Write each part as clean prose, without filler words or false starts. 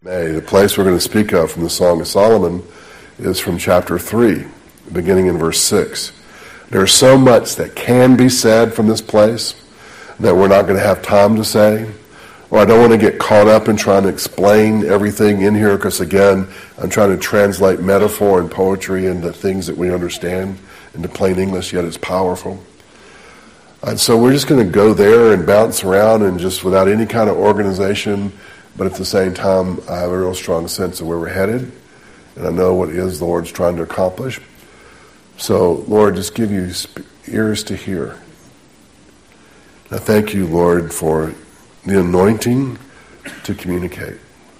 The place we're going to speak of from the Song of Solomon is from chapter 3, beginning in verse 6. There's so much that can be said from this place that we're not going to have time to say. Or I don't want to get caught up in trying to explain everything in here because, again, I'm trying to translate metaphor and poetry into things that we understand into plain English, yet it's powerful. And so we're just going to go there and bounce around and just without any kind of organization. But at the same time, I have a real strong sense of where we're headed, and I know what it is the Lord's trying to accomplish. So, Lord, just give you ears to hear. I thank you, Lord, for the anointing to communicate.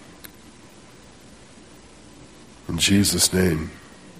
In Jesus' name.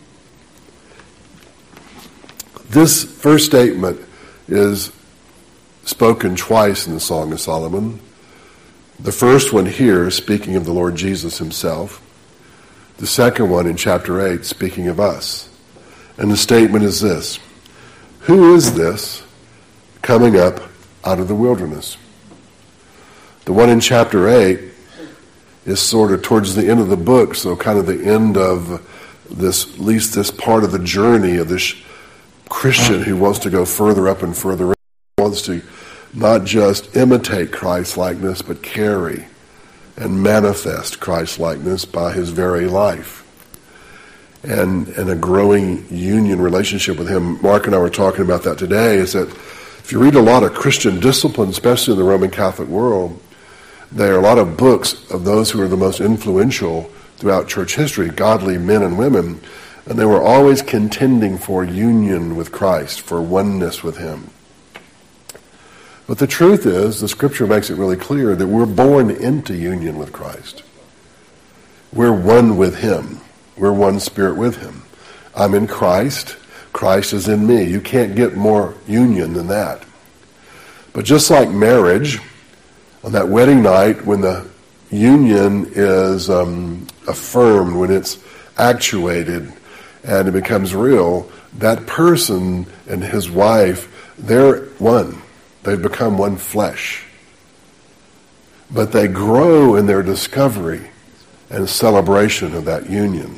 This first statement is spoken twice in the Song of Solomon. The first one here, speaking of the Lord Jesus himself. The second one in chapter 8, speaking of us. And the statement is this: who is this coming up out of the wilderness? The one in chapter 8 is sort of towards the end of the book, so kind of the end of this, at least this part of the journey of this Christian who wants to go further up and further in, wants to not just imitate Christ-likeness, but carry and manifest Christ-likeness by his very life. And a growing union relationship with him. Mark and I were talking about that today, is that if you read a lot of Christian discipline, especially in the Roman Catholic world, there are a lot of books of those who are the most influential throughout church history, godly men and women, and they were always contending for union with Christ, for oneness with him. But the truth is, the Scripture makes it really clear that we're born into union with Christ. We're one with him. We're one spirit with him. I'm in Christ. Christ is in me. You can't get more union than that. But just like marriage, on that wedding night, when the union is affirmed, when it's actuated and it becomes real, that person and his wife, they're one. They've become one flesh. But they grow in their discovery and celebration of that union.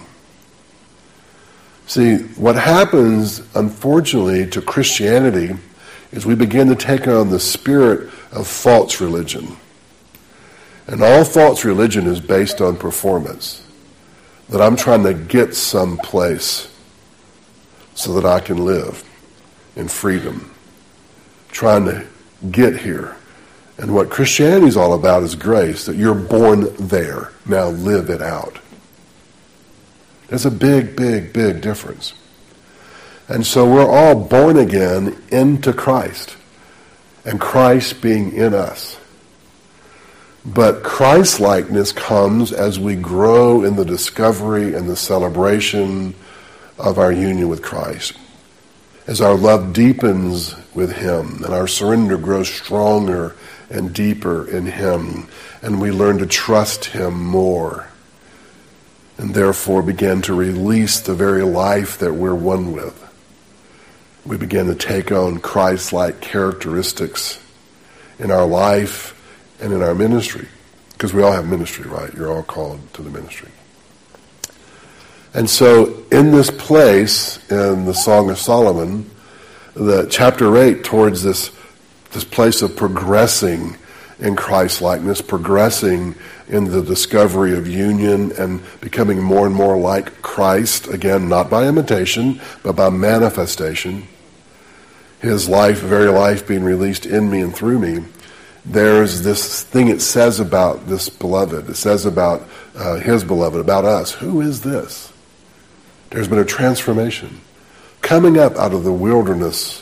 See, what happens, unfortunately, to Christianity is we begin to take on the spirit of false religion. And all false religion is based on performance. That I'm trying to get someplace so that I can live in freedom. Trying to get here. And what Christianity is all about is grace, that you're born there. Now live it out. There's a big, big, big difference. And so we're all born again into Christ, and Christ being in us. But Christ-likeness comes as we grow in the discovery and the celebration of our union with Christ. As our love deepens with him and our surrender grows stronger and deeper in him, and we learn to trust him more, and therefore begin to release the very life that we're one with. We begin to take on Christ-like characteristics in our life and in our ministry. Because we all have ministry, right? You're all called to the ministry. And so in this place, in the Song of Solomon, the chapter 8 towards this place of progressing in Christ-likeness, progressing in the discovery of union and becoming more and more like Christ, again, not by imitation, but by manifestation, his life, very life being released in me and through me. There's this thing it says about this beloved. It says about his beloved, about us. Who is this? There's been a transformation. Coming up out of the wilderness,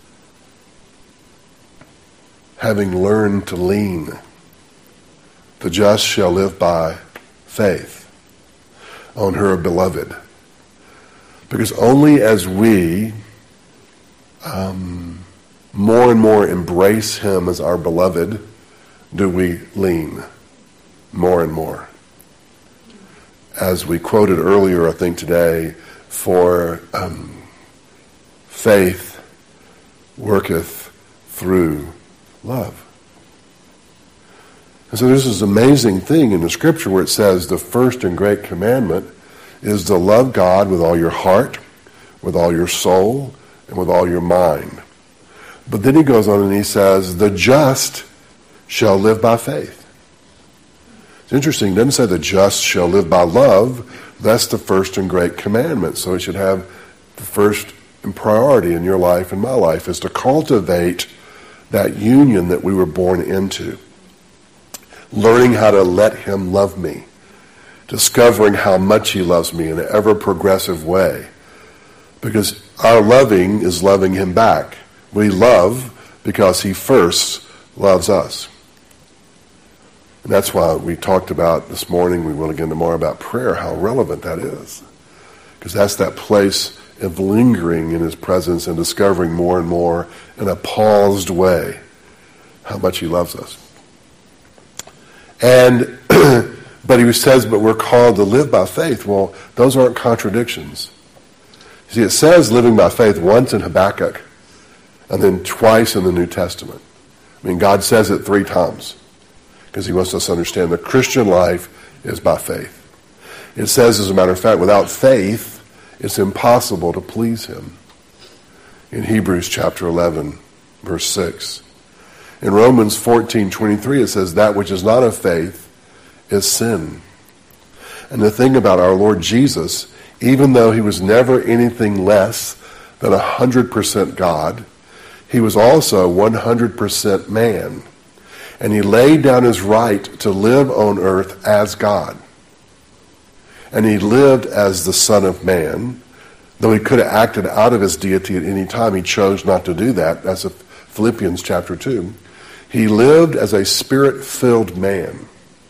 having learned to lean. The just shall live by faith on her beloved. Because only as we more and more embrace him as our beloved do we lean more and more. As we quoted earlier, I think today, for faith worketh through love. And so there's this amazing thing in the scripture where it says the first and great commandment is to love God with all your heart, with all your soul, and with all your mind. But then he goes on and he says, the just shall live by faith. It's interesting, it doesn't say the just shall live by love. That's the first and great commandment. So it should have the first and priority in your life and my life is to cultivate that union that we were born into. Learning how to let him love me. Discovering how much he loves me in an ever-progressive way. Because our loving is loving him back. We love because he first loves us. And that's why we talked about this morning, we will again tomorrow, about prayer, how relevant that is. Because that's that place of lingering in his presence and discovering more and more in a paused way how much he loves us. And, but he says, but we're called to live by faith. Well, those aren't contradictions. See, it says living by faith once in Habakkuk and then twice in the New Testament. I mean, God says it 3 times because he wants us to understand the Christian life is by faith. It says, as a matter of fact, without faith, it's impossible to please him. In Hebrews chapter 11, verse 6. In Romans 14:23, it says, that which is not of faith is sin. And the thing about our Lord Jesus, even though he was never anything less than 100% God, he was also 100% man. And he laid down his right to live on earth as God. And he lived as the Son of Man. Though he could have acted out of his deity at any time, he chose not to do that. That's Philippians chapter 2. He lived as a spirit-filled man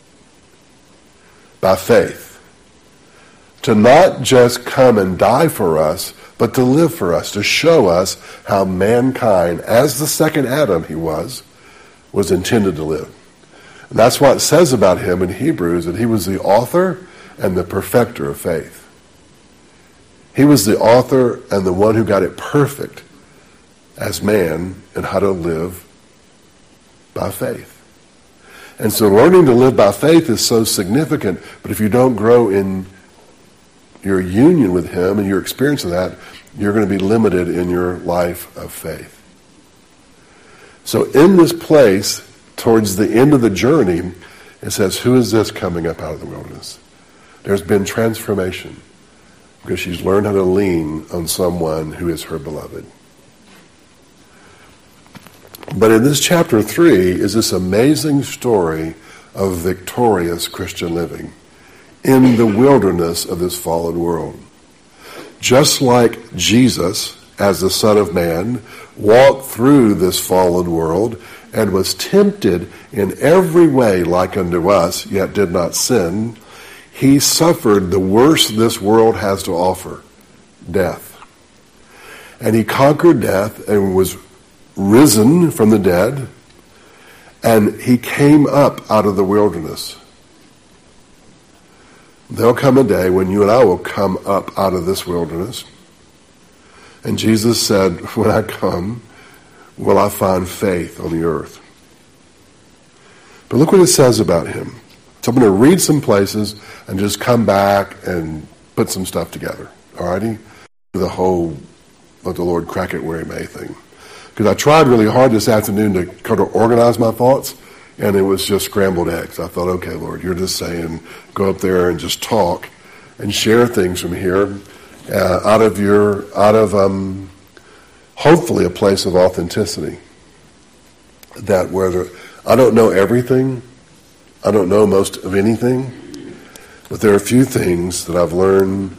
by faith. To not just come and die for us, but to live for us, to show us how mankind, as the second Adam he was intended to live. And that's what it says about him in Hebrews, that he was the author and the perfecter of faith. He was the author and the one who got it perfect as man and how to live by faith. And so learning to live by faith is so significant, but if you don't grow in your union with him and your experience of that, you're going to be limited in your life of faith. So in this place, towards the end of the journey, it says, who is this coming up out of the wilderness? There's been transformation because she's learned how to lean on someone who is her beloved. But in this chapter 3 is this amazing story of victorious Christian living in the wilderness of this fallen world. Just like Jesus, as the Son of Man, walked through this fallen world and was tempted in every way like unto us, yet did not sin, he suffered the worst this world has to offer, death. And he conquered death and was risen from the dead, and he came up out of the wilderness. There'll come a day when you and I will come up out of this wilderness. And Jesus said, when I come, will I find faith on the earth? But look what it says about him. So I'm going to read some places and just come back and put some stuff together. Alrighty? The whole let the Lord crack it where he may thing. Because I tried really hard this afternoon to kind of organize my thoughts, and it was just scrambled eggs. I thought, okay, Lord, you're just saying, go up there and just talk and share things from here out of hopefully a place of authenticity. That whether I don't know everything, I don't know most of anything, but there are a few things that I've learned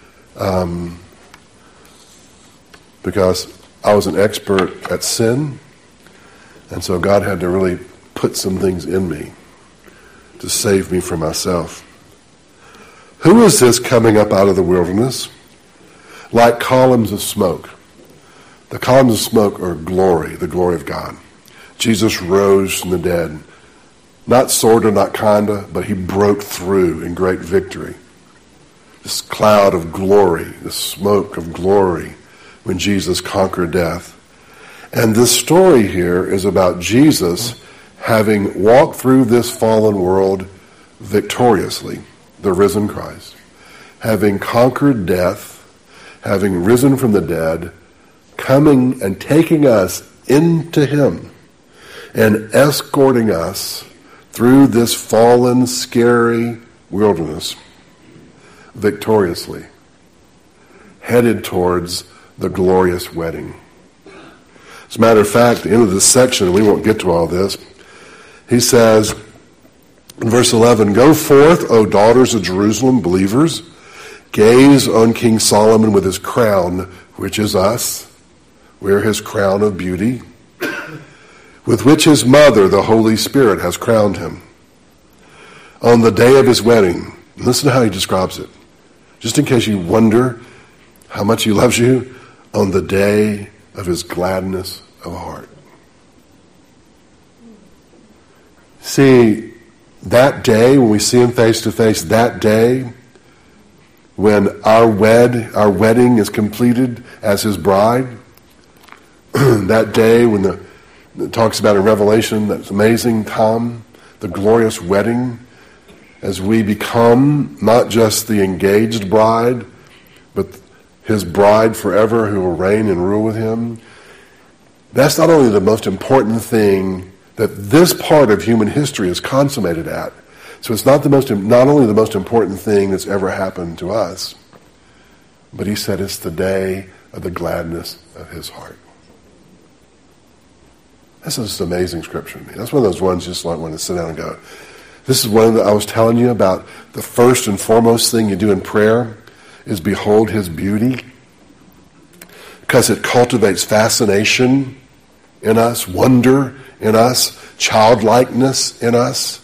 because I was an expert at sin, and so God had to really put some things in me to save me from myself. Who is this coming up out of the wilderness? Like columns of smoke. The columns of smoke are glory, the glory of God. Jesus rose from the dead. Not sorta, not kinda, but he broke through in great victory. This cloud of glory, this smoke of glory when Jesus conquered death. And this story here is about Jesus having walked through this fallen world victoriously, the risen Christ, having conquered death, having risen from the dead, coming and taking us into him and escorting us through this fallen, scary wilderness victoriously, headed towards the glorious wedding. As a matter of fact, at the end of this section, we won't get to all this, he says in verse 11, "Go forth, O daughters of Jerusalem, believers, gaze on King Solomon with his crown, which is us. We're his crown of beauty, with which his mother, the Holy Spirit, has crowned him. On the day of his wedding," listen to how he describes it, just in case you wonder how much he loves you, "on the day of his gladness of heart." See, that day when we see him face to face, that day when our wedding is completed as his bride, that day when it talks about in Revelation, that amazing time, the glorious wedding, as we become not just the engaged bride, but his bride forever who will reign and rule with him. That's not only the most important thing that this part of human history is consummated at. So it's not only the most important thing that's ever happened to us, but he said it's the day of the gladness of his heart. That's just amazing scripture to me. That's one of those ones just like want to sit down and go, this is one that I was telling you about. The first and foremost thing you do in prayer is behold his beauty, because it cultivates fascination in us, wonder in us, childlikeness in us.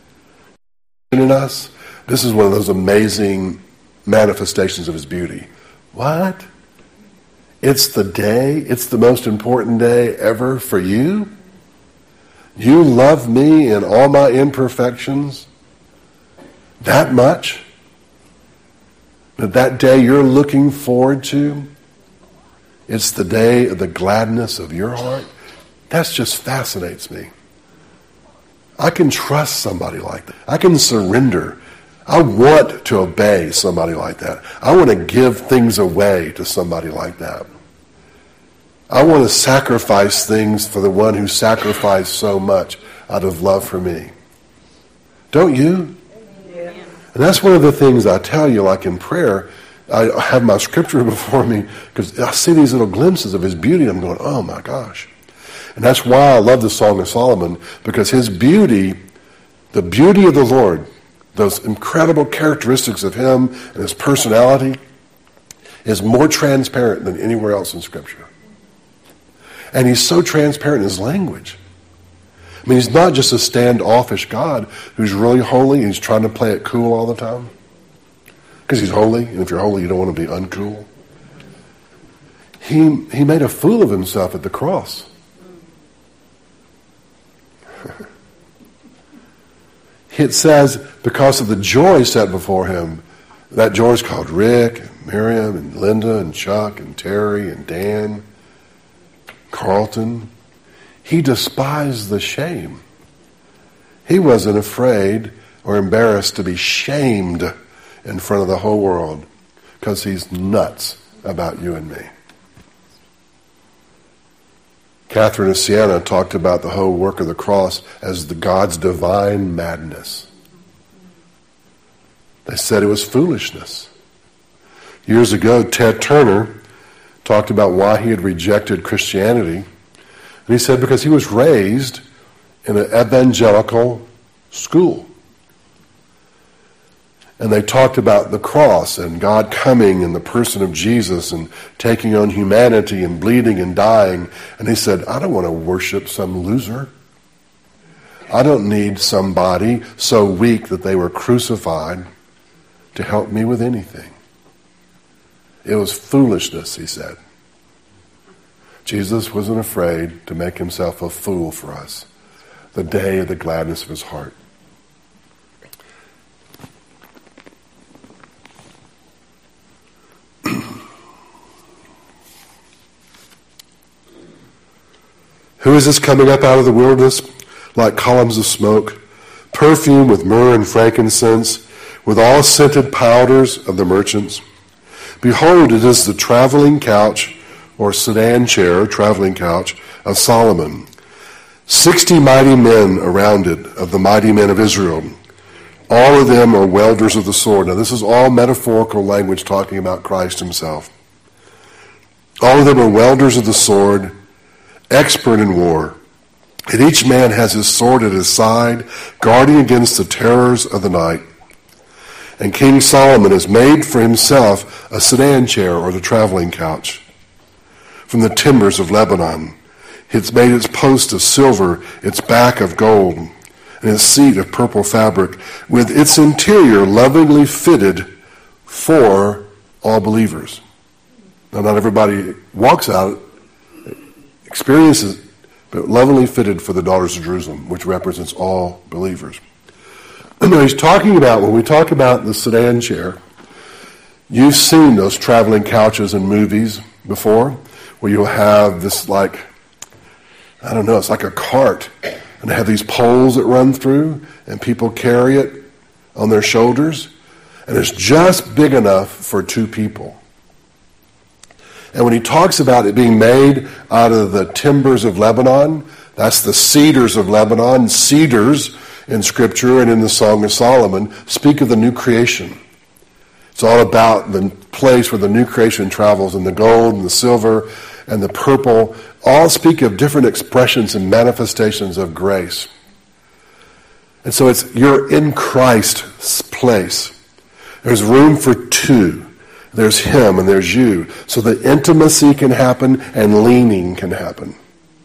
This is one of those amazing manifestations of his beauty. What? It's the most important day ever for you? You love me in all my imperfections that much? That day you're looking forward to, it's the day of the gladness of your heart? That just fascinates me. I can trust somebody like that. I can surrender. I want to obey somebody like that. I want to give things away to somebody like that. I want to sacrifice things for the one who sacrificed so much out of love for me. Don't you? Yeah. And that's one of the things I tell you, like in prayer, I have my scripture before me because I see these little glimpses of his beauty and I'm going, oh my gosh. And that's why I love the Song of Solomon, because his beauty, the beauty of the Lord, those incredible characteristics of him and his personality is more transparent than anywhere else in Scripture. And he's so transparent in his language. I mean, he's not just a standoffish God who's really holy and he's trying to play it cool all the time. Because he's holy, and if you're holy, you don't want to be uncool. He made a fool of himself at the cross. It says, because of the joy set before him, that joy is called Rick, and Miriam, and Linda, and Chuck, and Terry, and Dan, Carlton. He despised the shame. He wasn't afraid or embarrassed to be shamed in front of the whole world because he's nuts about you and me. Catherine of Siena talked about the whole work of the cross as the God's divine madness. They said it was foolishness. Years ago, Ted Turner talked about why he had rejected Christianity. And he said because he was raised in an evangelical school. And they talked about the cross and God coming in the person of Jesus and taking on humanity and bleeding and dying. And he said, I don't want to worship some loser. I don't need somebody so weak that they were crucified to help me with anything. It was foolishness, he said. Jesus wasn't afraid to make himself a fool for us, the day of the gladness of his heart. Who is this coming up out of the wilderness? like columns of smoke, perfume with myrrh and frankincense, with all scented powders of the merchants. Behold, it is the traveling couch, or sedan chair, traveling couch, of Solomon. 60 mighty men around it, of the mighty men of Israel. All of them are welders of the sword. Now this is all metaphorical language talking about Christ himself. All of them are welders of the sword, expert in war. And each man has his sword at his side, guarding against the terrors of the night. And King Solomon has made for himself a sedan chair, or the traveling couch, from the timbers of Lebanon. It's made its post of silver, its back of gold, and its seat of purple fabric, with its interior lovingly fitted for all believers. Now, not everybody walks out, experiences, but lovingly fitted for the daughters of Jerusalem, which represents all believers. Now, he's talking about, when we talk about the sedan chair, you've seen those traveling couches in movies before, where you'll have this, like, I don't know, it's like a cart, and they have these poles that run through, and people carry it on their shoulders, and it's just big enough for two people. And when he talks about it being made out of the timbers of Lebanon, that's the cedars of Lebanon. Cedars in Scripture and in the Song of Solomon speak of the new creation. It's all about the place where the new creation travels, and the gold and the silver and the purple all speak of different expressions and manifestations of grace. And so you're in Christ's place. There's room for two. There's him and there's you. So the intimacy can happen and leaning can happen.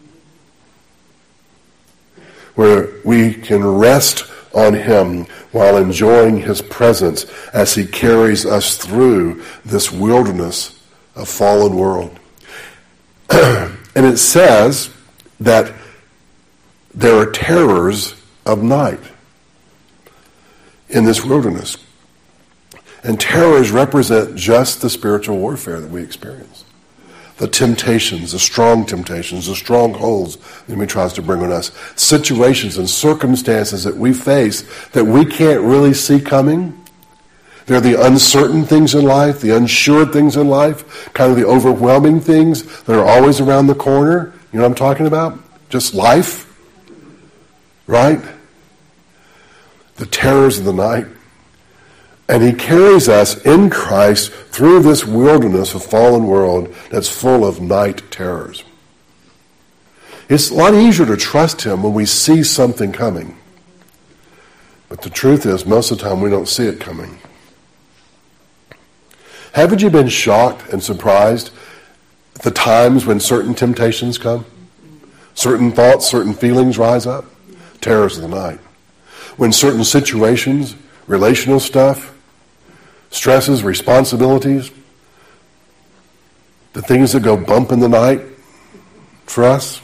Where we can rest on him while enjoying his presence as he carries us through this wilderness of fallen world. And it says that there are terrors of night in this wilderness. And terrors represent just the spiritual warfare that we experience. The temptations, the strongholds that the enemy tries to bring on us. Situations and circumstances that we face that we can't really see coming. They're the uncertain things in life, the unsure things in life, kind of the overwhelming things that are always around the corner. You know what I'm talking about? Just life, right? The terrors of the night. And he carries us in Christ through this wilderness of fallen world that's full of night terrors. It's a lot easier to trust him when we see something coming. But the truth is, most of the time we don't see it coming. Haven't you been shocked and surprised at the times when certain temptations come? Certain thoughts, certain feelings rise up? Terrors of the night. When certain situations, relational stuff, stresses, responsibilities, the things that go bump in the night for us,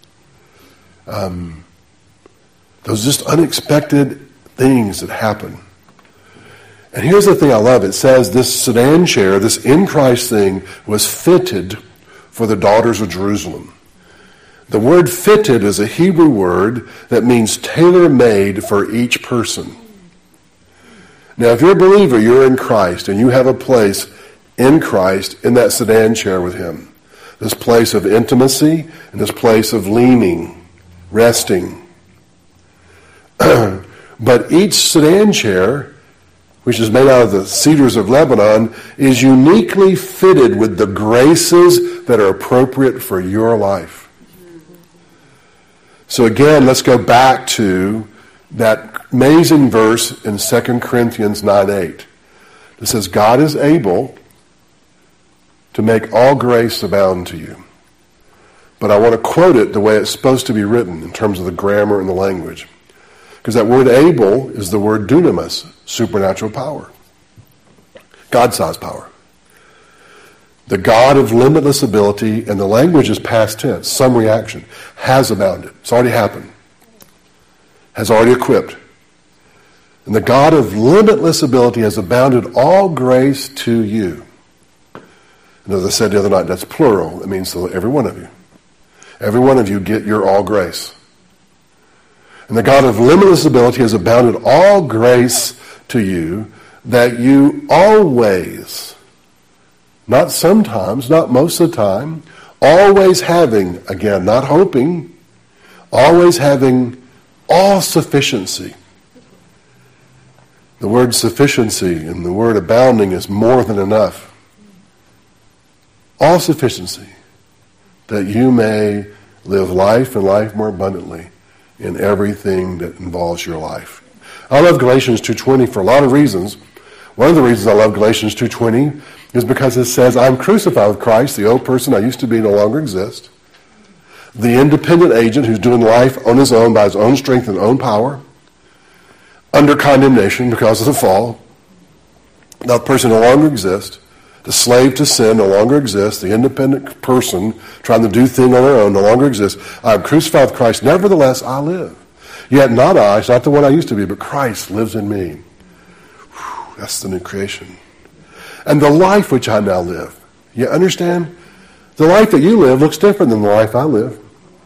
those just unexpected things that happen. And here's the thing I love. It says this sedan chair, this in Christ thing, was fitted for the daughters of Jerusalem. The word fitted is a Hebrew word that means tailor-made for each person. Now, if you're a believer, you're in Christ, and you have a place in Christ in that sedan chair with him. This place of intimacy and this place of leaning, resting. But each sedan chair, which is made out of the cedars of Lebanon, is uniquely fitted with the graces that are appropriate for your life. So again, let's go back to that amazing verse in 2 Corinthians 9:8. It says, God is able to make all grace abound to you. But I want to quote it the way it's supposed to be written in terms of the grammar and the language. Because that word able is the word dunamis, supernatural power. God-sized power. The God of limitless ability, and the language is past tense, some reaction, has abounded. It's already happened. Has already equipped. And the God of limitless ability has abounded all grace to you. And as I said the other night, that's plural. It means every one of you. Every one of you get your all grace. And the God of limitless ability has abounded all grace to you, that you always, not sometimes, not most of the time, always having, again, not hoping, always having all sufficiency. The word sufficiency and the word abounding is more than enough. All sufficiency, that you may live life and life more abundantly in everything that involves your life. I love Galatians 2:20 for a lot of reasons. One of the reasons I love Galatians 2:20 is because it says, I'm crucified with Christ, the old person I used to be no longer exists. The independent agent who's doing life on his own by his own strength and own power, under condemnation because of the fall. That person no longer exists. The slave to sin no longer exists. The independent person trying to do things on their own no longer exists. I am crucified with Christ. Nevertheless, I live. Yet not I, it's not the one I used to be, but Christ lives in me. Whew, that's the new creation. And the life which I now live. You understand? The life that you live looks different than the life I live.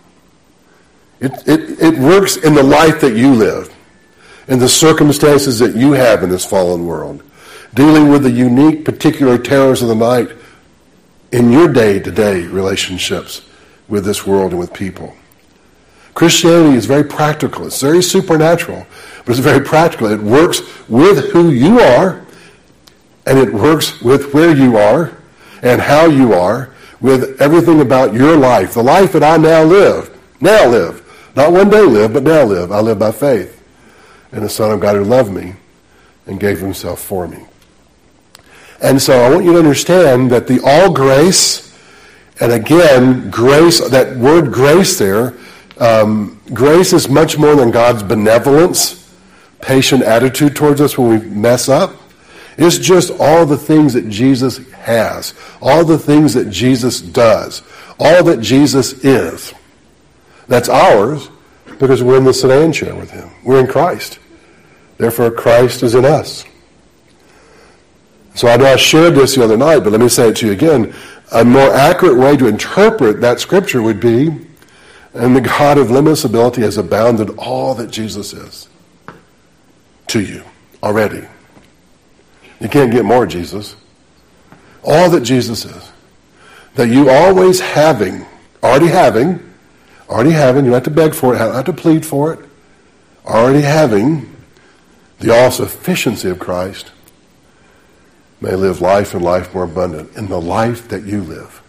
It works in the life that you live, in the circumstances that you have in this fallen world, dealing with the unique, particular terrors of the night in your day-to-day relationships with this world and with people. Christianity is very practical. It's very supernatural, but it's very practical. It works with who you are, and it works with where you are and how you are, with everything about your life. The life that I now live. Not one day live, but now live. I live by faith in the Son of God who loved me and gave himself for me. And so I want you to understand that the all grace, and again, grace, that word grace there, grace is much more than God's benevolence, patient attitude towards us when we mess up. It's just all the things that Jesus has, all the things that Jesus does, all that Jesus is. That's ours because we're in the sedan chair with him. We're in Christ. Therefore, Christ is in us. So I know I shared this the other night, but let me say it to you again. A more accurate way to interpret that scripture would be, and the God of limitless ability has abounded all that Jesus is to you already. You can't get more, Jesus. All that Jesus is. That you always already having, you don't have to beg for it, you don't have to plead for it, already having the all-sufficiency of Christ, may live life and life more abundant in the life that you live.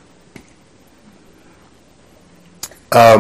I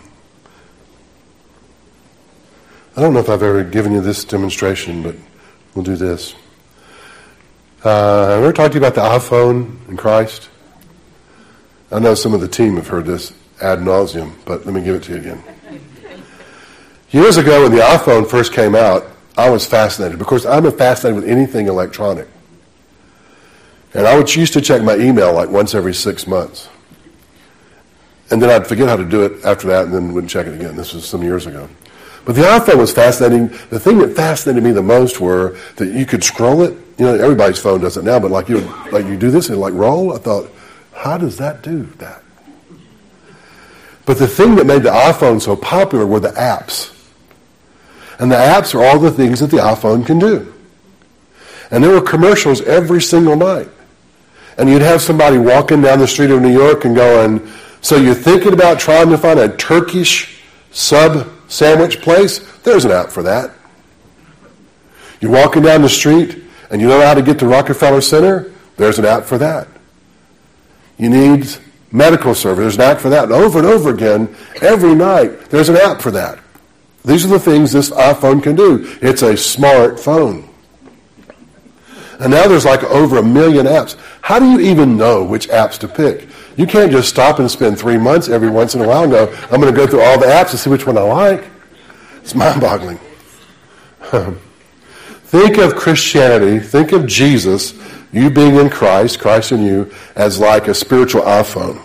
don't know if I've ever given you this demonstration, but we'll do this. I've ever talked to you about the iPhone in Christ? I know some of the team have heard this ad nauseum, but let me give it to you again. Years ago when the iPhone first came out, I was fascinated. Because I'm fascinated with anything electronic. And I used to check my email like once every 6 months. And then I'd forget how to do it after that and then wouldn't check it again. This was some years ago. But the iPhone was fascinating. The thing that fascinated me the most were that you could scroll it. You know, everybody's phone does it now, but like you do this and like roll. I thought, how does that do that? But the thing that made the iPhone so popular were the apps. And the apps are all the things that the iPhone can do. And there were commercials every single night. And you'd have somebody walking down the street of New York and going, so you're thinking about trying to find a Turkish sub sandwich place? There's an app for that. You're walking down the street and you don't know how to get to Rockefeller Center? There's an app for that. You need medical service. There's an app for that. And over again, every night, there's an app for that. These are the things this iPhone can do. It's a smart phone. And now there's like over 1 million apps. How do you even know which apps to pick? You can't just stop and spend 3 months every once in a while and go, I'm going to go through all the apps and see which one I like. It's mind-boggling. Think of Christianity, think of Jesus, you being in Christ, Christ in you, as like a spiritual iPhone.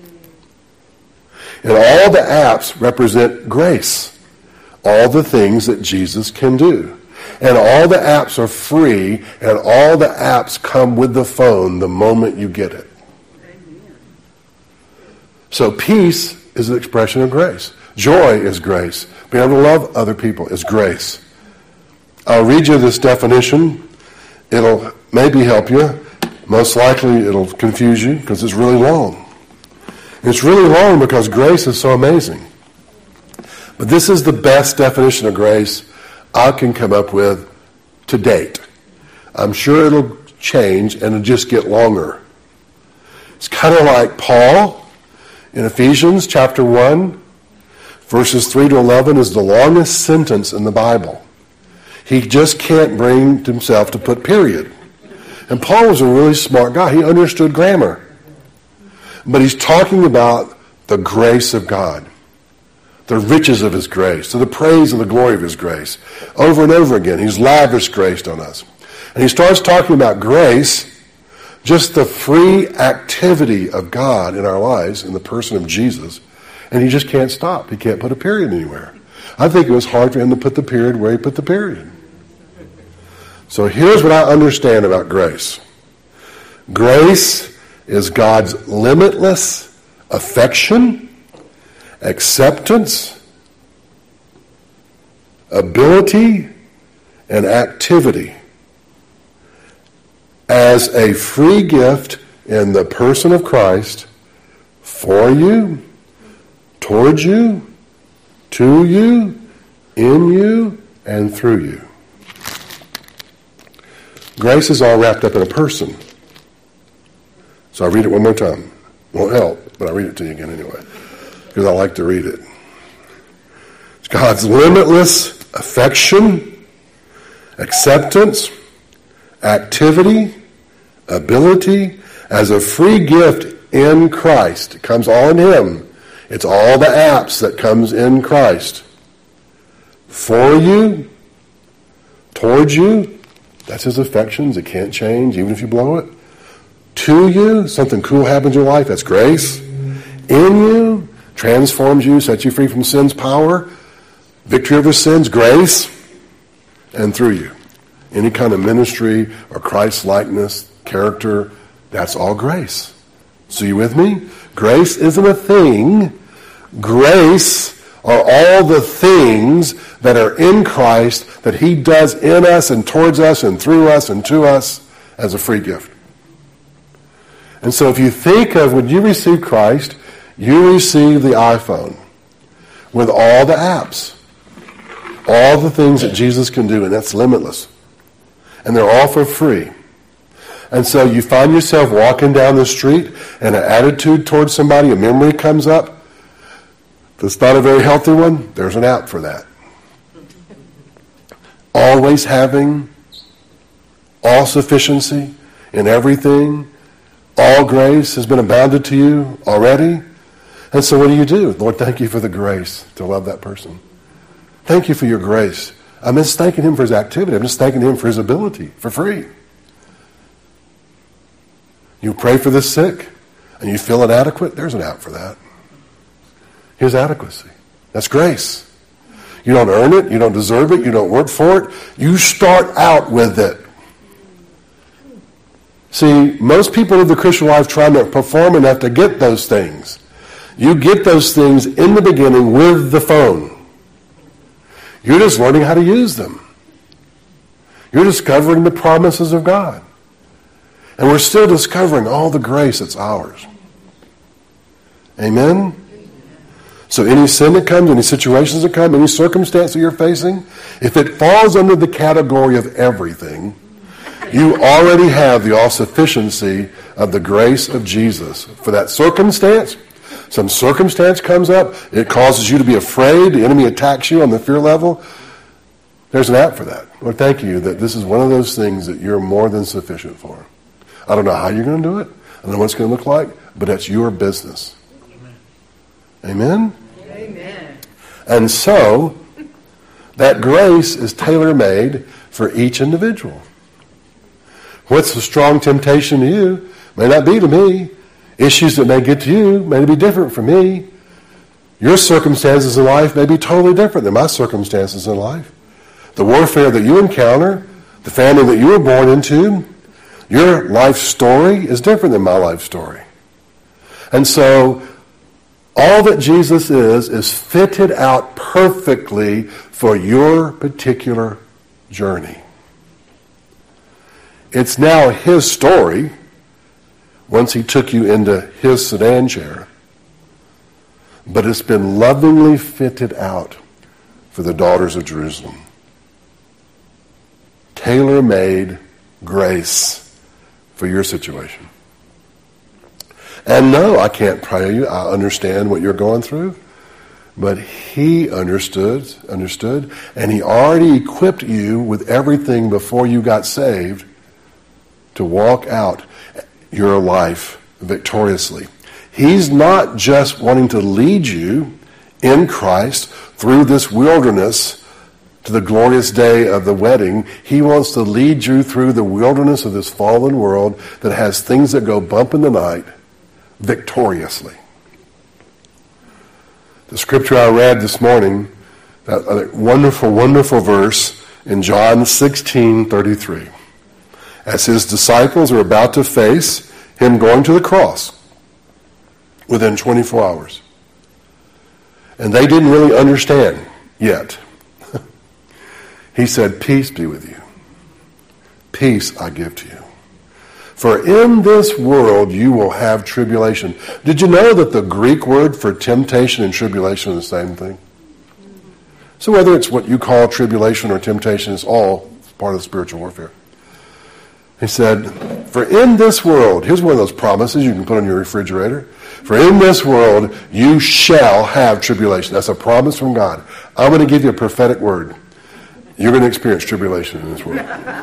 And all the apps represent grace. All the things that Jesus can do. And all the apps are free, and all the apps come with the phone the moment you get it. So peace is an expression of grace. Joy is grace. Being able to love other people is grace. I'll read you this definition. It'll maybe help you. Most likely it'll confuse you because it's really long. It's really long because grace is so amazing. But this is the best definition of grace I can come up with to date. I'm sure it'll change and it'll just get longer. It's kind of like Paul in Ephesians chapter 1, verses 3 to 11 is the longest sentence in the Bible. He just can't bring himself to put period. And Paul was a really smart guy. He understood grammar. But he's talking about the grace of God, the riches of his grace, to the praise of the glory of his grace. Over and over again, he's lavished grace on us. And he starts talking about grace, just the free activity of God in our lives in the person of Jesus. And he just can't stop. He can't put a period anywhere. I think it was hard for him to put the period where he put the period. So here's what I understand about grace. Grace is God's limitless affection, acceptance, ability, and activity as a free gift in the person of Christ for you, towards you, to you, in you, and through you. Grace is all wrapped up in a person. So I read it one more time. Won't help, but I'll read it to you again anyway, because I like to read it. It's God's limitless affection, acceptance, activity, ability, as a free gift in Christ. It comes all in Him. It's all the apps that comes in Christ. For you, towards you, that's His affections. It can't change, even if you blow it. To you, something cool happens in your life, that's grace. In you, transforms you, sets you free from sin's power. Victory over sin's, grace. And through you. Any kind of ministry or Christ-likeness, character, that's all grace. So you with me? Grace isn't a thing. Grace are all the things that are in Christ that He does in us and towards us and through us and to us as a free gift. And so if you think of when you receive Christ, you receive the iPhone with all the apps, all the things that Jesus can do, and that's limitless. And they're all for free. And so you find yourself walking down the street and an attitude towards somebody, a memory comes up that's not a very healthy one, there's an app for that. Always having all sufficiency in everything, all grace has been abounded to you already. And so what do? Lord, thank you for the grace to love that person. Thank you for your grace. I'm just thanking Him for His activity. I'm just thanking Him for His ability, for free. You pray for the sick and you feel inadequate, there's an app for that. His adequacy. That's grace. You don't earn it, you don't deserve it, you don't work for it. You start out with it. See, most people live the Christian life trying to perform enough to get those things. You get those things in the beginning with the phone. You're just learning how to use them. You're discovering the promises of God. And we're still discovering all the grace that's ours. Amen? So any sin that comes, any situations that come, any circumstance that you're facing, if it falls under the category of everything, you already have the all-sufficiency of the grace of Jesus. For that circumstance, some circumstance comes up, it causes you to be afraid, the enemy attacks you on the fear level, there's an app for that. Lord, thank you that this is one of those things that you're more than sufficient for. I don't know how you're going to do it. I don't know what it's going to look like, but that's your business. Amen? Amen. And so, that grace is tailor-made for each individual. What's the strong temptation to you may not be to me. Issues that may get to you may be different from me. Your circumstances in life may be totally different than my circumstances in life. The warfare that you encounter, the family that you were born into, your life story is different than my life story. And so, All that Jesus is fitted out perfectly for your particular journey. It's now his story once he took you into his sedan chair. But it's been lovingly fitted out for the daughters of Jerusalem. Tailor-made grace for your situation. And no, I can't pray you. I understand what you're going through. But he understood, and he already equipped you with everything before you got saved to walk out your life victoriously. He's not just wanting to lead you in Christ through this wilderness to the glorious day of the wedding. He wants to lead you through the wilderness of this fallen world that has things that go bump in the night victoriously. The scripture I read this morning, that wonderful, wonderful verse in John 16:33. As his disciples are about to face him going to the cross within 24 hours. And they didn't really understand yet. He said, "Peace be with you. Peace I give to you. For in this world you will have tribulation." Did you know that the Greek word for temptation and tribulation are the same thing? So whether it's what you call tribulation or temptation, it's all part of spiritual warfare. He said, "For in this world," here's one of those promises you can put on your refrigerator. "For in this world you shall have tribulation." That's a promise from God. I'm going to give you a prophetic word. You're going to experience tribulation in this world.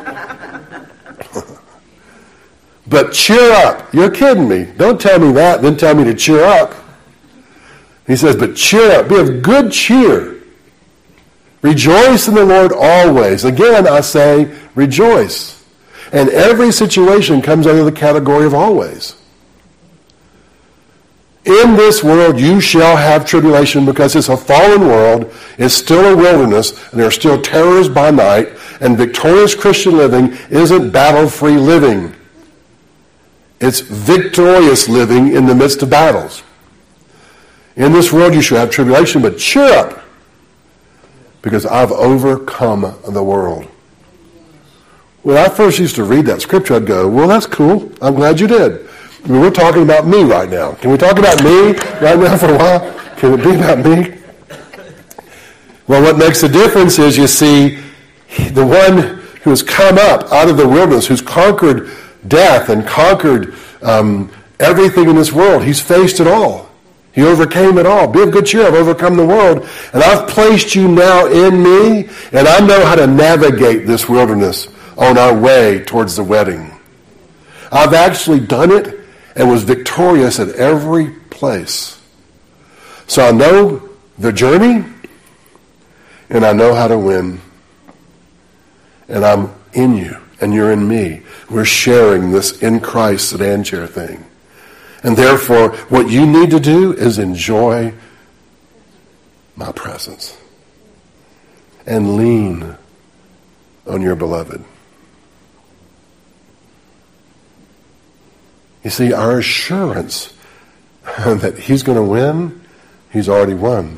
But cheer up. You're kidding me. Don't tell me that, then tell me to cheer up. He says, but cheer up. Be of good cheer. Rejoice in the Lord always. Again, I say, rejoice. And every situation comes under the category of always. In this world you shall have tribulation, because it's a fallen world, it's still a wilderness, and there are still terrors by night, and victorious Christian living isn't battle-free living. It's victorious living in the midst of battles. In this world you shall have tribulation, but cheer up, because I've overcome the world. When I first used to read that scripture, I'd go, well, that's cool. I'm glad you did. I mean, we're talking about me right now. Can we talk about me right now for a while? Can it be about me? Well, what makes the difference is, you see, the one who has come up out of the wilderness, who's conquered death and conquered everything in this world, he's faced it all. He overcame it all. Be of good cheer. I've overcome the world. And I've placed you now in me, and I know how to navigate this wilderness on our way towards the wedding. I've actually done it and was victorious at every place. So I know the journey, and I know how to win. And I'm in you, and you're in me. We're sharing this in Christ sedan chair thing. And therefore, what you need to do is enjoy my presence and lean on your beloved. You see, our assurance that he's going to win, he's already won.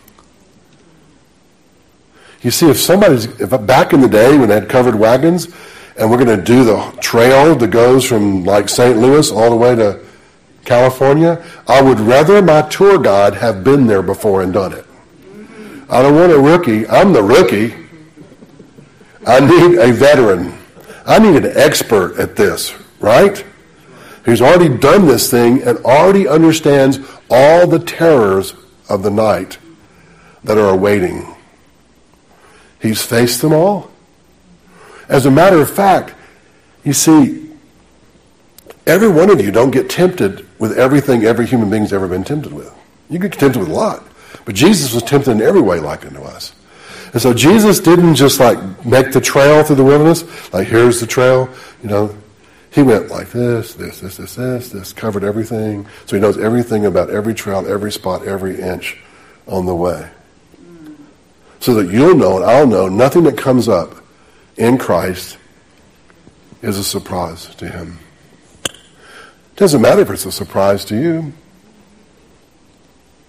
You see, if back in the day when they had covered wagons, and we're going to do the trail that goes from like St. Louis all the way to California, I would rather my tour guide have been there before and done it. I don't want a rookie. I'm the rookie. I need a veteran. I need an expert at this, right? Who's already done this thing and already understands all the terrors of the night that are awaiting. He's faced them all. As a matter of fact, you see, every one of you don't get tempted with everything every human being's ever been tempted with. You get tempted with a lot. But Jesus was tempted in every way like unto us. And so Jesus didn't just like make the trail through the wilderness, like here's the trail, you know. He went like this, covered everything. So he knows everything about every trail, every spot, every inch on the way. So that you'll know and I'll know nothing that comes up in Christ is a surprise to him. It doesn't matter if it's a surprise to you.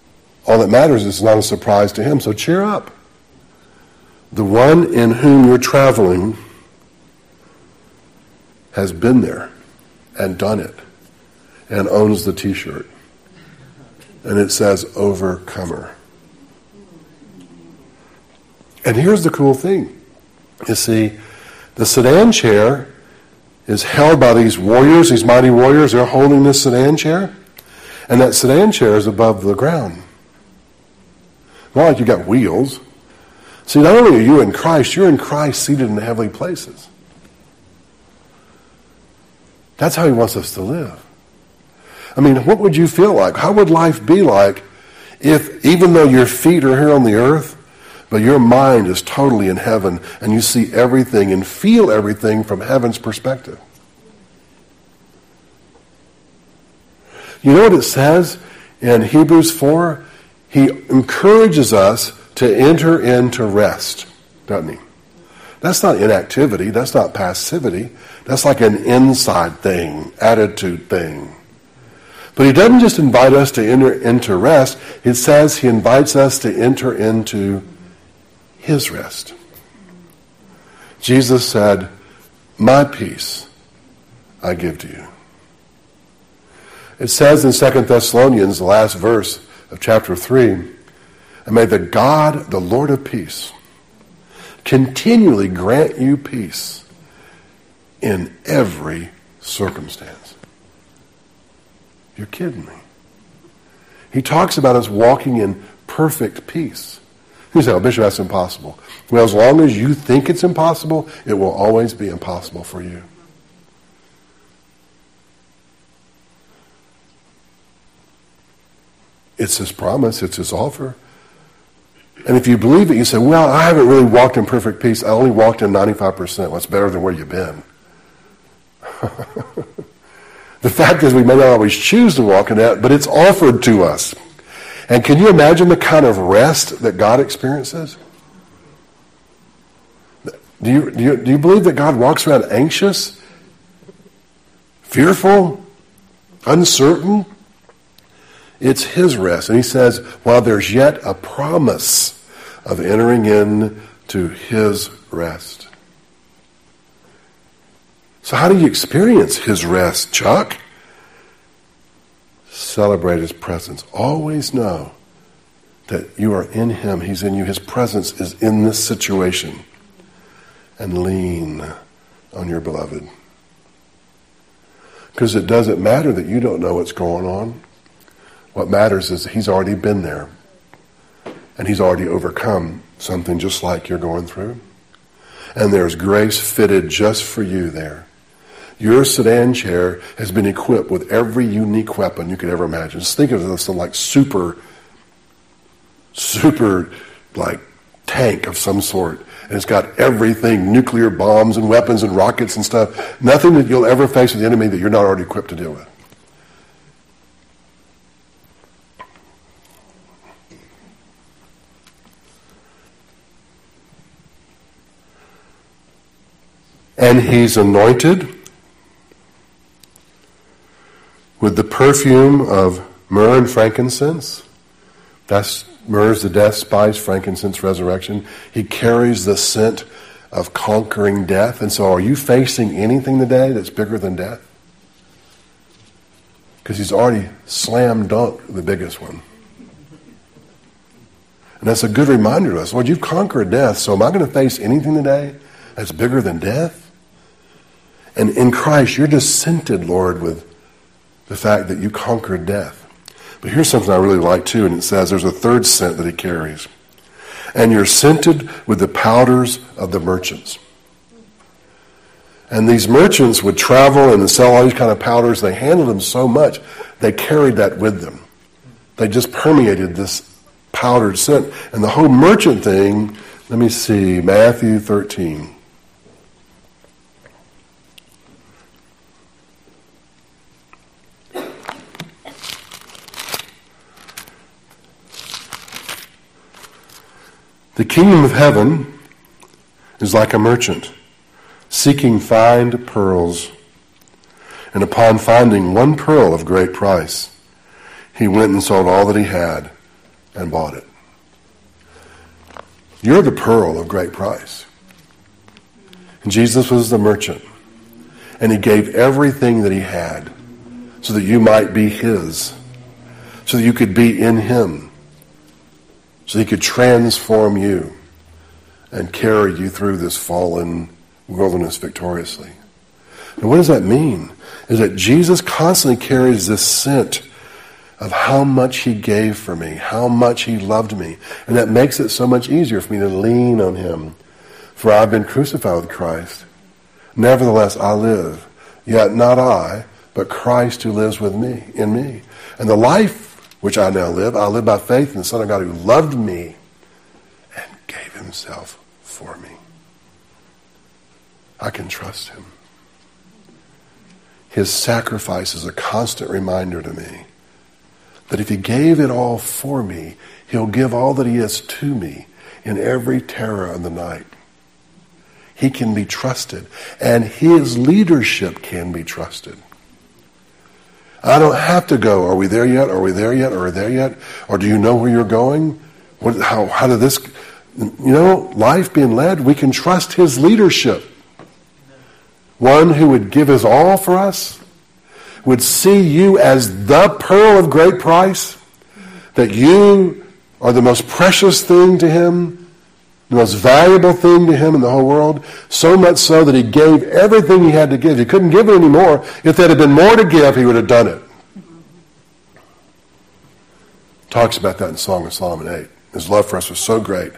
all that matters is it's not a surprise to him. So cheer up. The one in whom you're traveling has been there and done it and owns the t-shirt. And it says overcomer. And here's the cool thing. You see, the sedan chair is held by these warriors, these mighty warriors. They're holding this sedan chair. And that sedan chair is above the ground. Not like you got wheels. See, not only are you in Christ, you're in Christ seated in the heavenly places. That's how he wants us to live. I mean, what would you feel like? How would life be like if, even though your feet are here on the earth, but your mind is totally in heaven and you see everything and feel everything from heaven's perspective? You know what it says in Hebrews 4? He encourages us to enter into rest, doesn't he? That's not inactivity. That's not passivity. That's like an inside thing, attitude thing. But he doesn't just invite us to enter into rest. It says he invites us to enter into his rest. Jesus said, my peace I give to you. It says in 2 Thessalonians, the last verse of chapter 3, and may the God, the Lord of peace, continually grant you peace in every circumstance. You're kidding me. He talks about us walking in perfect peace. You say, oh, Bishop, that's impossible. Well, as long as you think it's impossible, it will always be impossible for you. It's his promise. It's his offer. And if you believe it, you say, well, I haven't really walked in perfect peace. I only walked in 95%. What's better than where you've been? The fact is we may not always choose to walk in that, but it's offered to us. And can you imagine the kind of rest that God experiences? Do you believe that God walks around anxious, fearful, uncertain? It's his rest. And he says, while there's yet a promise of entering into his rest. So how do you experience his rest, Chuck? Celebrate his presence. Always know that you are in him. He's in you. His presence is in this situation. And lean on your beloved. Because it doesn't matter that you don't know what's going on. What matters is that he's already been there. And he's already overcome something just like you're going through. And there's grace fitted just for you there. Your sedan chair has been equipped with every unique weapon you could ever imagine. Just think of it as some like super like tank of some sort. And it's got everything, nuclear bombs and weapons and rockets and stuff. Nothing that you'll ever face with the enemy that you're not already equipped to deal with. And he's anointed with the perfume of myrrh and frankincense. That's myrrh's the death spice, frankincense resurrection. He carries the scent of conquering death. And so are you facing anything today that's bigger than death? Because he's already slam dunked the biggest one. And that's a good reminder to us. Lord, you've conquered death, so am I going to face anything today that's bigger than death? And in Christ, you're just scented, Lord, with the fact that you conquered death. But here's something I really like, too, and it says there's a third scent that he carries. And you're scented with the powders of the merchants. And these merchants would travel and sell all these kind of powders. They handled them so much, they carried that with them. They just permeated this powdered scent. And the whole merchant thing, let me see, Matthew 13. The kingdom of heaven is like a merchant seeking fine pearls. And upon finding one pearl of great price, he went and sold all that he had and bought it. You're the pearl of great price. And Jesus was the merchant. And he gave everything that he had so that you might be his. So that you could be in him. So he could transform you and carry you through this fallen wilderness victoriously. And what does that mean? Is that Jesus constantly carries this scent of how much he gave for me, how much he loved me. And that makes it so much easier for me to lean on him. For I've been crucified with Christ. Nevertheless, I live. Yet not I, but Christ who lives with me, in me. And the life which I now live, I live by faith in the Son of God who loved me and gave himself for me. I can trust him. His sacrifice is a constant reminder to me that if he gave it all for me, he'll give all that he is to me in every terror of the night. He can be trusted, and his leadership can be trusted. I don't have to go, are we there yet? Are we there yet? Are we there yet? Or do you know where you're going? How did this... life being led, we can trust his leadership. One who would give his all for us, would see you as the pearl of great price, that you are the most precious thing to him, the most valuable thing to him in the whole world, so much so that he gave everything he had to give. He couldn't give it anymore. If there had been more to give, he would have done it. Talks about that in Song of Solomon 8. His love for us was so great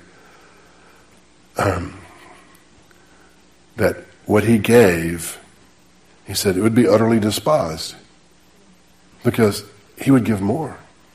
that what he gave, he said it would be utterly despised because he would give more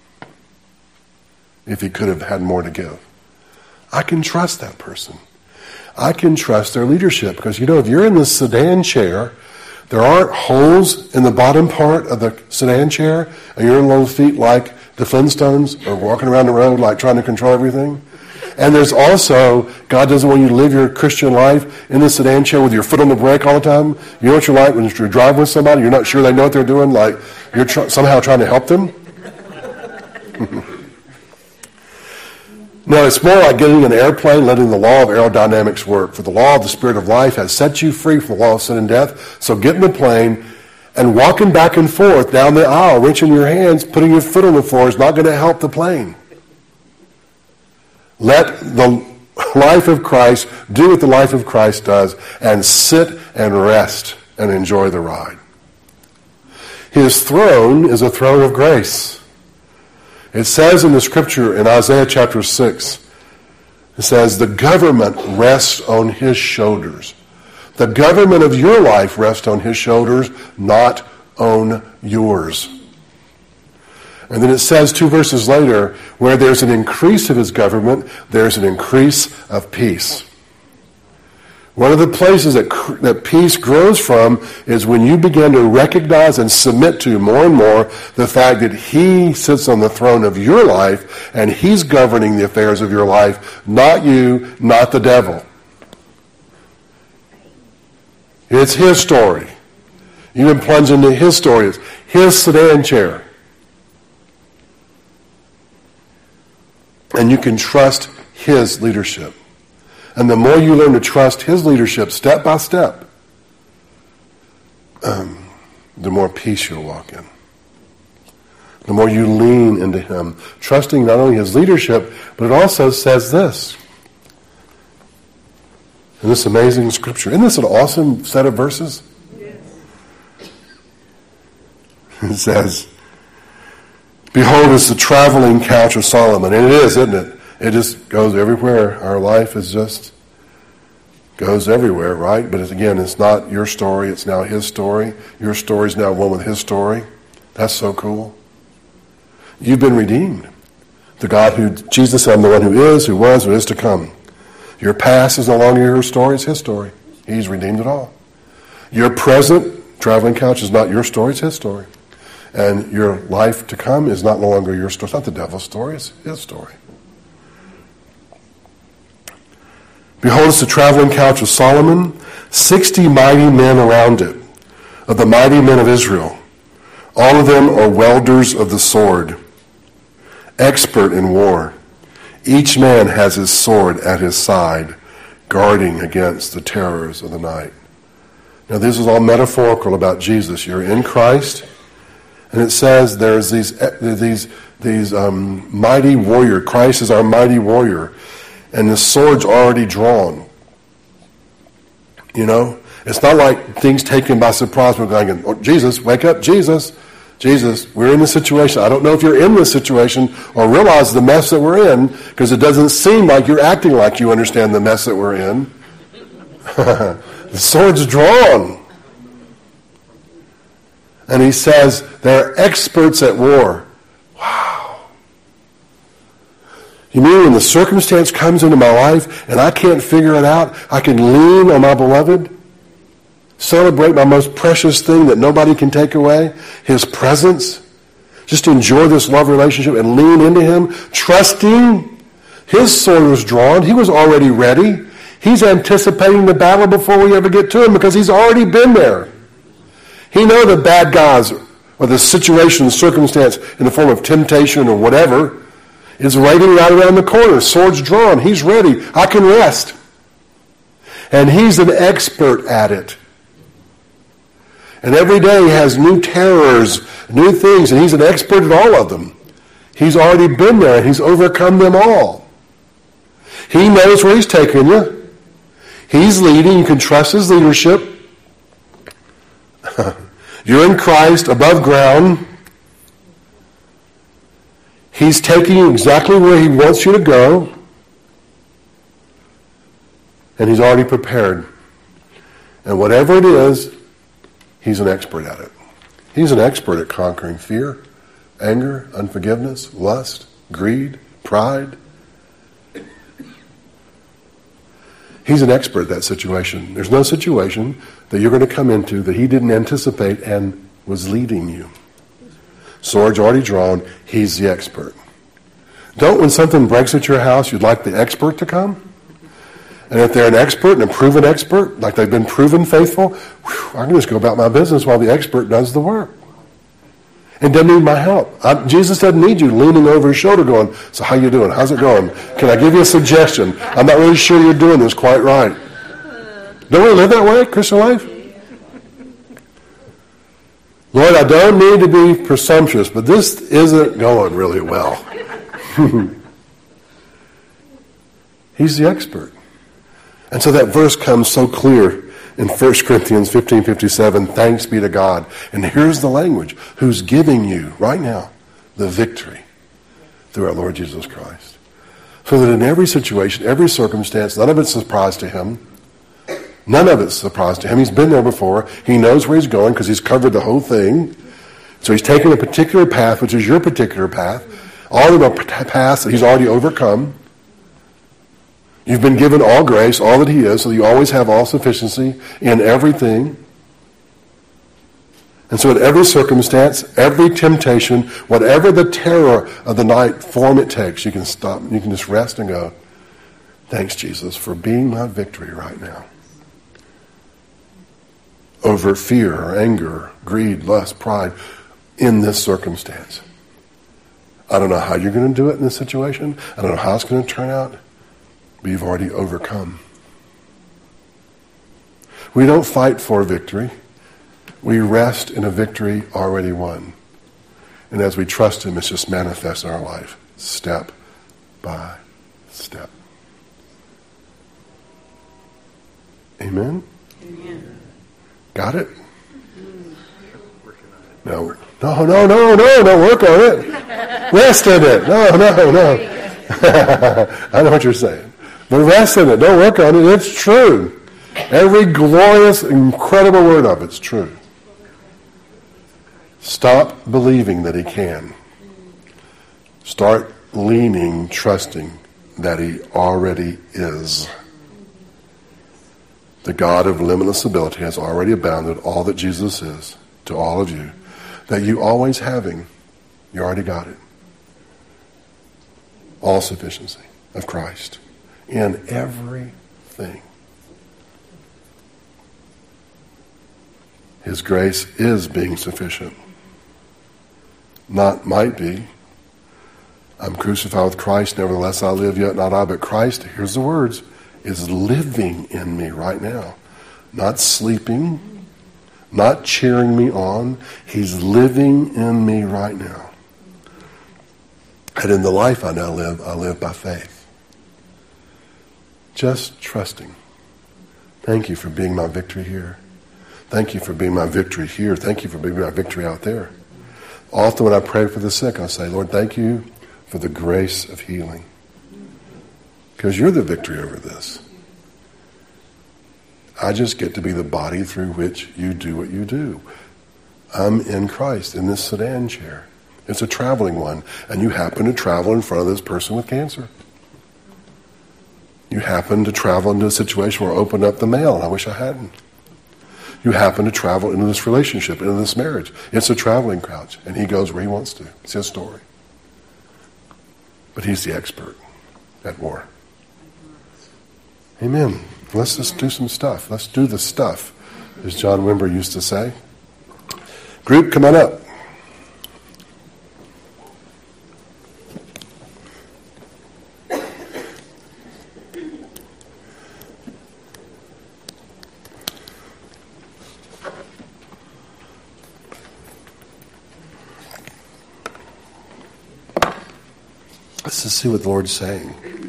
if he could have had more to give. I can trust that person. I can trust their leadership because, if you're in the sedan chair, there aren't holes in the bottom part of the sedan chair and you're in little feet like the Flintstones or walking around the road like trying to control everything. And there's also, God doesn't want you to live your Christian life in the sedan chair with your foot on the brake all the time. You know what you're like when you're driving with somebody, you're not sure they know what they're doing, like you're somehow trying to help them? No, it's more like getting in an airplane, letting the law of aerodynamics work. For the law of the Spirit of life has set you free from the law of sin and death. So get in the plane, and walking back and forth down the aisle, wrenching your hands, putting your foot on the floor is not going to help the plane. Let the life of Christ do what the life of Christ does and sit and rest and enjoy the ride. His throne is a throne of grace. It says in the scripture in Isaiah chapter 6, it says, the government rests on his shoulders. The government of your life rests on his shoulders, not on yours. And then it says 2 verses later, where there's an increase of his government, there's an increase of peace. One of the places that peace grows from is when you begin to recognize and submit to more and more the fact that he sits on the throne of your life and he's governing the affairs of your life, not you, not the devil. It's his story. You've been plunged into his story. It's his sedan chair. And you can trust his leadership. And the more you learn to trust his leadership step by step, the more peace you'll walk in. The more you lean into him, trusting not only his leadership, but it also says this. In this amazing scripture. Isn't this an awesome set of verses? Yes. It says, behold, it's the traveling couch of Solomon. And it is, isn't it? It just goes everywhere. Our life is just goes everywhere, right? But again, it's not your story. It's now his story. Your story is now one with his story. That's so cool. You've been redeemed. The God who, Jesus said, I'm the one who is, who was, who is to come. Your past is no longer your story. It's his story. He's redeemed it all. Your present traveling couch is not your story. It's his story. And your life to come is not no longer your story. It's not the devil's story. It's his story. Behold, it's the traveling couch of Solomon, 60 mighty men around it, of the mighty men of Israel. All of them are welders of the sword. expert in war. Each man has his sword at his side, guarding against the terrors of the night. Now, this is all metaphorical about Jesus. You're in Christ, and it says there's these mighty warrior. Christ is our mighty warrior, and the sword's already drawn. You know, it's not like things taken by surprise. We're going, oh, Jesus, wake up, Jesus. Jesus, we're in this situation. I don't know if you're in this situation or realize the mess that we're in, because it doesn't seem like you're acting like you understand the mess that we're in. The sword's drawn. And he says, they're experts at war. Wow. You mean when the circumstance comes into my life and I can't figure it out, I can lean on my beloved? Celebrate my most precious thing that nobody can take away, his presence. Just enjoy this love relationship and lean into him, trusting. His sword was drawn. He was already ready. He's anticipating the battle before we ever get to him because he's already been there. He knows the bad guys or the situation, the circumstance in the form of temptation or whatever is waiting right around the corner. Sword's drawn. He's ready. I can rest. And he's an expert at it. And every day he has new terrors, new things, and he's an expert at all of them. He's already been there, and he's overcome them all. He knows where he's taking you. He's leading. You can trust his leadership. You're in Christ, above ground. He's taking you exactly where he wants you to go. And he's already prepared. And whatever it is, he's an expert at it. He's an expert at conquering fear, anger, unforgiveness, lust, greed, pride. He's an expert at that situation. There's no situation that you're going to come into that he didn't anticipate and was leading you. Sword's already drawn. He's the expert. Don't, when something breaks at your house, you'd like the expert to come? And if they're an expert and a proven expert, like they've been proven faithful, I can just go about my business while the expert does the work. And doesn't need my help. Jesus doesn't need you leaning over his shoulder going, so how you doing? How's it going? Can I give you a suggestion? I'm not really sure you're doing this quite right. Don't we live that way, Christian life? Lord, I don't need to be presumptuous, but this isn't going really well. He's the expert. And so that verse comes so clear in 1 Corinthians 15:57, thanks be to God. And here's the language, who's giving you, right now, the victory through our Lord Jesus Christ. So that in every situation, every circumstance, none of it's a surprise to him. None of it's a surprise to him. He's been there before. He knows where he's going because he's covered the whole thing. So he's taken a particular path, which is your particular path. All of the paths that he's already overcome. You've been given all grace, all that he is, so you always have all sufficiency in everything. And so in every circumstance, every temptation, whatever the terror of the night form it takes, you can stop, you can just rest and go, thanks, Jesus, for being my victory right now. Over fear or anger, greed, lust, pride, in this circumstance. I don't know how you're going to do it in this situation. I don't know how it's going to turn out. But you've already overcome. We don't fight for victory. We rest in a victory already won. And as we trust him, it's just manifest in our life, step by step. Amen? Amen. Got it? No, don't work on it. Rest in it. No. I know what you're saying. But rest in it. Don't work on it. It's true. Every glorious, incredible word of it's true. Stop believing that he can. Start leaning, trusting that he already is. The God of limitless ability has already abounded all that Jesus is to all of you. That you always having, you already got it. All sufficiency of Christ in everything. His grace is being sufficient. Not might be. I'm crucified with Christ, nevertheless I live, yet not I, but Christ, here's the words, is living in me right now. Not sleeping, not cheering me on. He's living in me right now. And in the life I now live, I live by faith. Just trusting. Thank you for being my victory here. Thank you for being my victory here. Thank you for being my victory out there. Often when I pray for the sick, I say, Lord, thank you for the grace of healing. Because you're the victory over this. I just get to be the body through which you do what you do. I'm in Christ in this sedan chair. It's a traveling one. And you happen to travel in front of this person with cancer. You happen to travel into a situation where I opened up the mail and I wish I hadn't. You happen to travel into this relationship, into this marriage. It's a traveling couch. And he goes where he wants to. It's his story. But he's the expert at war. Amen. Let's just do some stuff. Let's do the stuff, as John Wimber used to say. Group, come on up. Let's just see what the Lord's saying.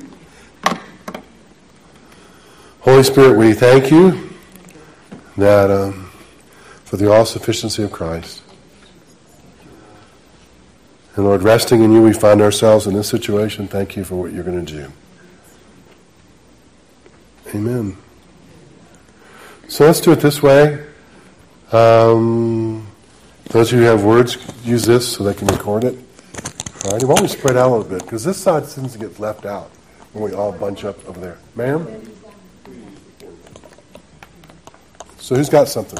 Holy Spirit, we thank you that for the all-sufficiency of Christ. And Lord, resting in you, we find ourselves in this situation. Thank you for what you're going to do. Amen. So let's do it this way. Those who have words, use this so they can record it. All right, why don't we spread out a little bit? Because this side seems to get left out when we all bunch up over there. Ma'am? So who's got something?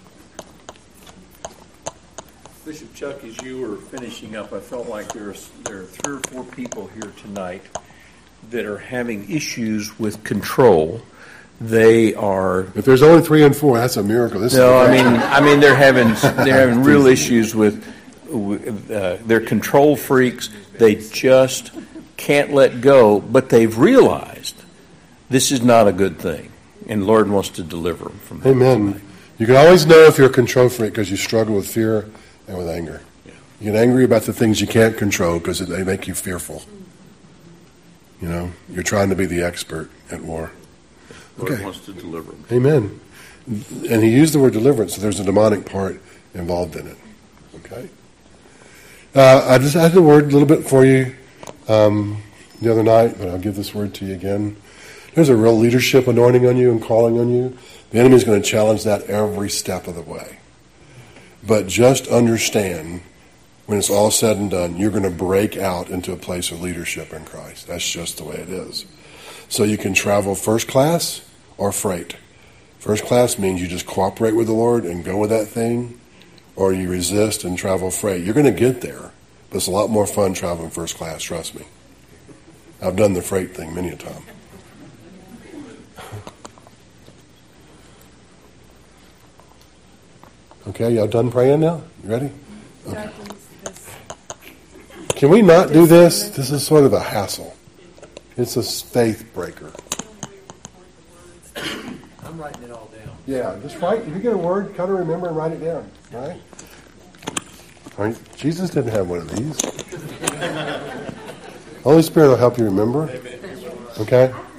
Bishop Chuck, as you were finishing up, I felt like there are 3 or 4 people here tonight that are having issues with control. They are. If there's only 3 and 4, that's a miracle. I mean they're having real issues with they're control freaks. They just can't let go, but they've realized this is not a good thing. And the Lord wants to deliver them from that. Amen. You can always know if you're a control freak because you struggle with fear and with anger. Yeah. You get angry about the things you can't control because they make you fearful. You know, you're trying to be the expert at war. The Lord wants to deliver them. Amen. And he used the word deliverance, so there's a demonic part involved in it. Okay? I just had the word a little bit for you the other night, but I'll give this word to you again. There's a real leadership anointing on you and calling on you. The enemy's going to challenge that every step of the way. But just understand, when it's all said and done, you're going to break out into a place of leadership in Christ. That's just the way it is. So you can travel first class or freight. First class means you just cooperate with the Lord and go with that thing, or you resist and travel freight. You're going to get there, but it's a lot more fun traveling first class, trust me. I've done the freight thing many a time. Okay, y'all done praying now? You ready? Okay. Can we not do this? This is sort of a hassle. It's a faith breaker. I'm writing it all down. Yeah, just write. If you get a word, kind of remember and write it down. Right? All right? Jesus didn't have one of these. Holy Spirit will help you remember. Okay?